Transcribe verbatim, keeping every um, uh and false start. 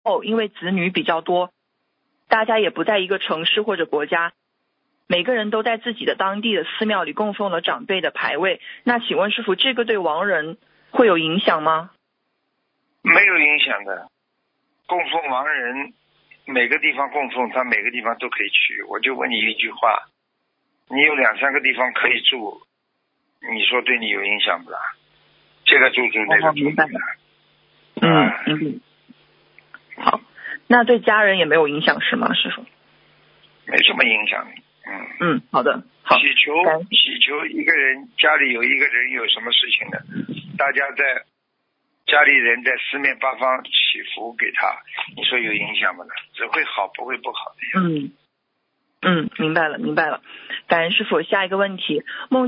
后，因为子女比较多，大家也不在一个城市或者国家，每个人都在自己的当地的寺庙里供奉了长辈的牌位。那请问师父，这个对亡人会有影响吗？ 没有影响的，供奉亡人每个地方供奉，他每个地方都可以去。我就问你一句话，你有两三个地方可以住，你说对你有影响不啦？这个住住那个住住的。 嗯嗯。好，那对家人也没有影响是吗，师父？ 没什么影响。嗯嗯，好的。好， 祈求祈求一个人家里有一个人有什么事情的，大家在家里人在四面八方祈福给他，你说有影响吗？只会好不会不好的呀。 嗯嗯，明白了明白了。感恩师父。下一个问题，梦